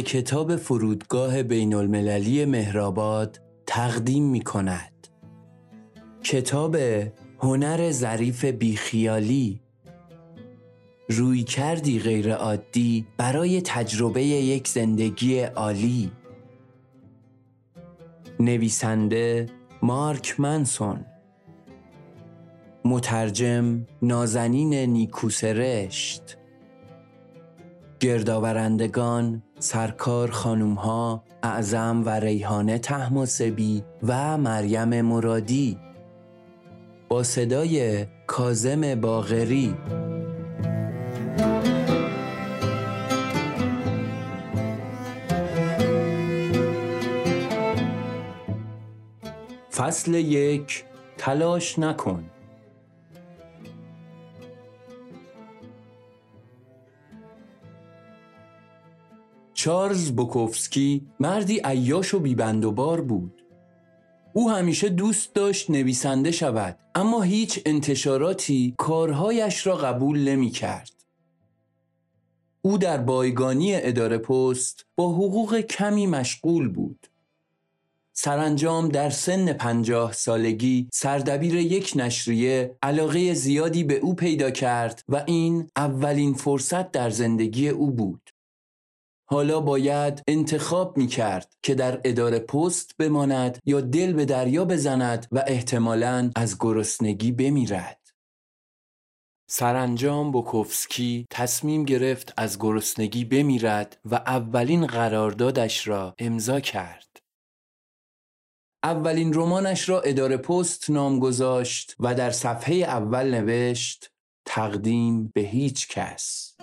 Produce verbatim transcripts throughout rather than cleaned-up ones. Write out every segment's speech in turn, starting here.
کتاب فرودگاه بین المللی مهرآباد تقدیم می کند. کتاب هنر ظریف بیخیالی، روی کردی غیر عادی برای تجربه یک زندگی عالی. نویسنده مارک منسون، مترجم نازنین نیکوسرشت، گردآورندگان سرکار خانومها اعظم و ریحانه طهماسبی و مریم مرادی، با صدای کاظم باقری. فصل یک، تلاش نکن. چارلز بوکوفسکی مردی عیاش و بیبند و بار بود. او همیشه دوست داشت نویسنده شود، اما هیچ انتشاراتی کارهایش را قبول نمی کرد. او در بایگانی اداره پست با حقوق کمی مشغول بود. سرانجام در سن پنجاه سالگی سردبیر یک نشریه علاقه زیادی به او پیدا کرد و این اولین فرصت در زندگی او بود. حالا باید انتخاب می کرد که در اداره پست بماند یا دل به دریا بزند و احتمالاً از گرسنگی بمیرد. سرانجام بوکوفسکی تصمیم گرفت از گرسنگی بمیرد و اولین قراردادش را امضا کرد. اولین رمانش را اداره پست نام گذاشت و در صفحه اول نوشت: تقدیم به هیچ کس.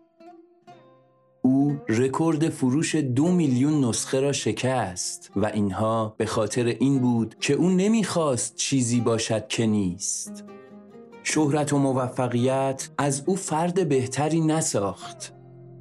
او رکورد فروش دو میلیون نسخه را شکست و اینها به خاطر این بود که او نمیخواست چیزی باشد که نیست. شهرت و موفقیت از او فرد بهتری نساخت.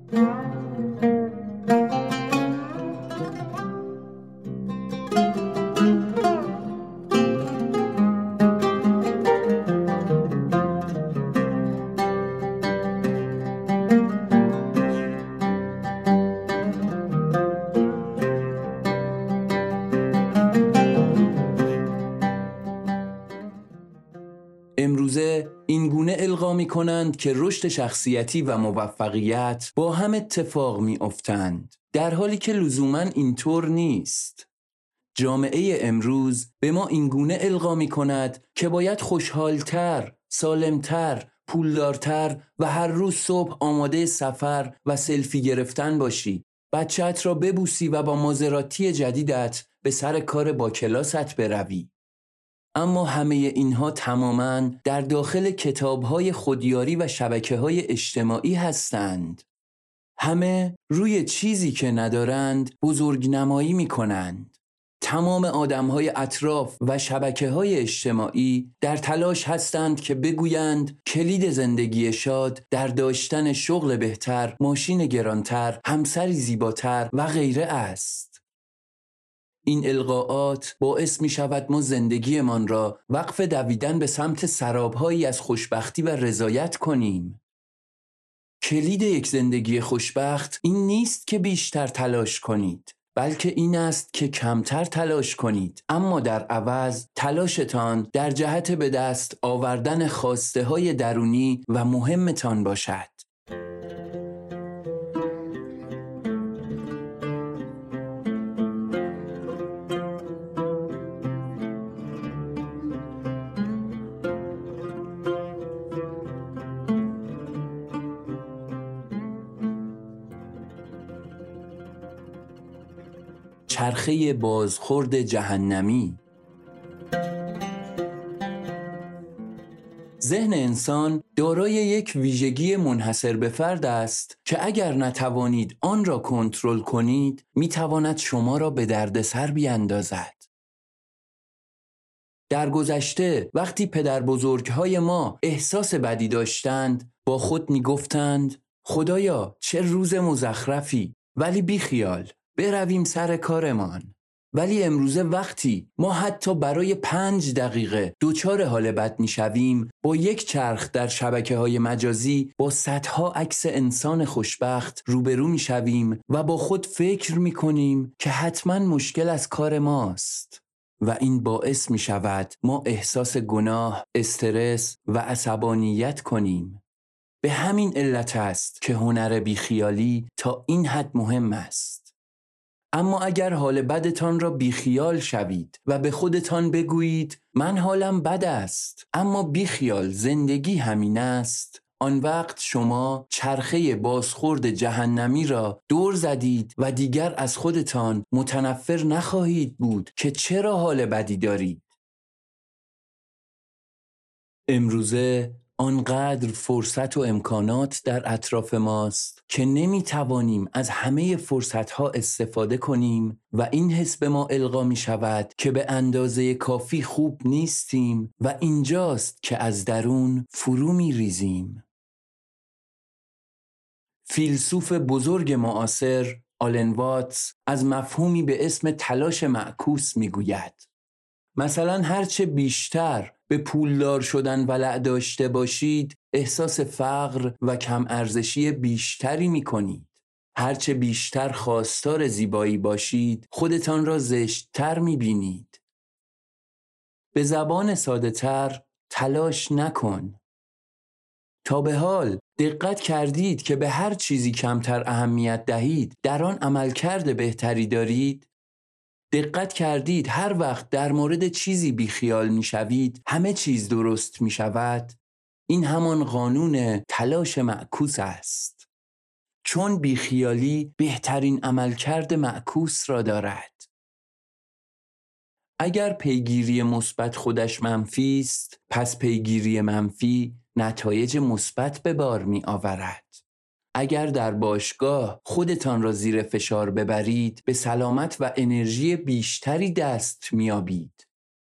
امروزه این گونه القا می کنند که رشد شخصیتی و موفقیت با هم اتفاق می افتند، در حالی که لزوماً اینطور نیست. جامعه امروز به ما این گونه القا می کند که باید خوشحالتر، سالمتر، پولدارتر و هر روز صبح آماده سفر و سلفی گرفتن باشی، بچه‌ات را ببوسی و با مازراتی جدیدت به سر کار با کلاست بروی. اما همه اینها تماماً در داخل کتاب‌های خودیاری و شبکه‌های اجتماعی هستند. همه روی چیزی که ندارند بزرگنمایی می‌کنند. تمام آدم‌های اطراف و شبکه‌های اجتماعی در تلاش هستند که بگویند کلید زندگی شاد در داشتن شغل بهتر، ماشین گرانتر، همسری زیباتر و غیره است. این القاءات باعث می شود ما زندگیمان را وقف دویدن به سمت سرابهایی از خوشبختی و رضایت کنیم. کلید یک زندگی خوشبخت این نیست که بیشتر تلاش کنید، بلکه این است که کمتر تلاش کنید، اما در عوض تلاشتان در جهت به دست آوردن خواسته های درونی و مهمتان باشد. چرخه بازخورد جهنمی. ذهن انسان دارای یک ویژگی منحصر به فرد است که اگر نتوانید آن را کنترل کنید، میتواند شما را به دردسر بیاندازد. در گذشته وقتی پدر بزرگهای ما احساس بدی داشتند، با خود میگفتند خدایا چه روز مزخرفی، ولی بی خیال، برویم سر کارمان. ولی امروزه وقتی ما حتی برای پنج دقیقه دوچار حال بد میشویم، با یک چرخ در شبکه‌های مجازی با صدها عکس انسان خوشبخت روبرو میشویم و با خود فکر میکنیم که حتما مشکل از کار ماست و این باعث میشود ما احساس گناه، استرس و عصبانیت کنیم. به همین علت است که هنر بیخیالی تا این حد مهم است. اما اگر حال بدتان را بیخیال شوید و به خودتان بگویید من حالم بد است اما بیخیال زندگی همین است، آن وقت شما چرخه بازخورد جهنمی را دور زدید و دیگر از خودتان متنفر نخواهید بود که چرا حال بدی دارید. امروزه آنقدر فرصت و امکانات در اطراف ماست که نمی توانیم از همه فرصتها استفاده کنیم و این حس به ما القا می شود که به اندازه کافی خوب نیستیم و اینجاست که از درون فرو می ریزیم. فیلسوف بزرگ معاصر آلن واتس از مفهومی به اسم تلاش معکوس می گوید. مثلا هرچه بیشتر به پولدار شدن ولع داشته باشید، احساس فقر و کم ارزشی بیشتری می کنید. هرچه بیشتر خواستار زیبایی باشید، خودتان را زشت‌تر می بینید. به زبان ساده تر، تلاش نکن. تا به حال دقت کردید که به هر چیزی کمتر اهمیت دهید، در آن عملکرد بهتری دارید؟ دقت کردید هر وقت در مورد چیزی بیخیال می شوید همه چیز درست می شود؟ این همان قانون تلاش معکوس است. چون بیخیالی بهترین عملکرد معکوس را دارد. اگر پیگیری مثبت خودش منفی است، پس پیگیری منفی نتایج مثبت به بار می آورد. اگر در باشگاه خودتان را زیر فشار ببرید، به سلامت و انرژی بیشتری دست می‌یابید.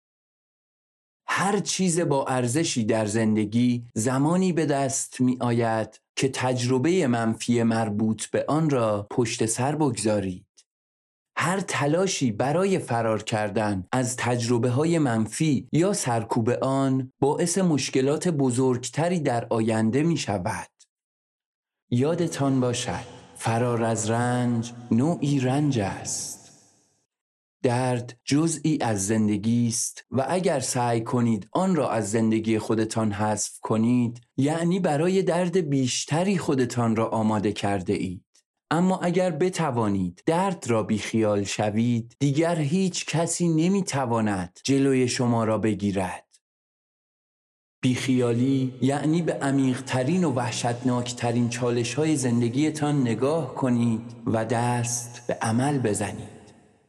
هر چیز با ارزشی در زندگی زمانی به دست می‌آید که تجربه منفی مربوط به آن را پشت سر بگذارید. هر تلاشی برای فرار کردن از تجربه‌های منفی یا سرکوب آن باعث مشکلات بزرگتری در آینده می‌شود. یادتان باشد فرار از رنج نوعی رنج است. درد جزئی از زندگی است و اگر سعی کنید آن را از زندگی خودتان حذف کنید، یعنی برای درد بیشتری خودتان را آماده کرده اید. اما اگر بتوانید درد را بیخیال شوید، دیگر هیچ کسی نمیتواند جلوی شما را بگیرد. بیخیالی یعنی به عمیق‌ترین و وحشتناکترین چالش‌های زندگیتان نگاه کنید و دست به عمل بزنید.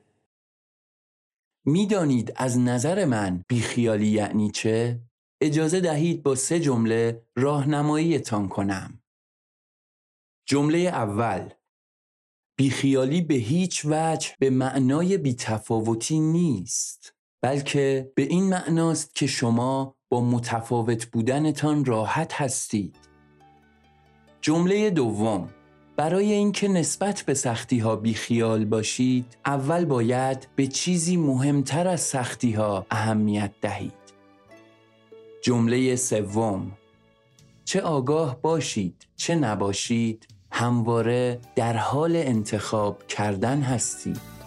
می‌دانید از نظر من بیخیالی یعنی چه؟ اجازه دهید با سه جمله راهنمایی‌تان کنم. جمله اول: بیخیالی به هیچ وجه به معنای بی‌تفاوتی نیست، بلکه به این معناست که شما با متفاوت بودنتان راحت هستید. جمله دوم: برای اینکه نسبت به سختی‌ها بیخیال باشید، اول باید به چیزی مهمتر از سختی‌ها اهمیت دهید. جمله سوم: چه آگاه باشید، چه نباشید، همواره در حال انتخاب کردن هستید.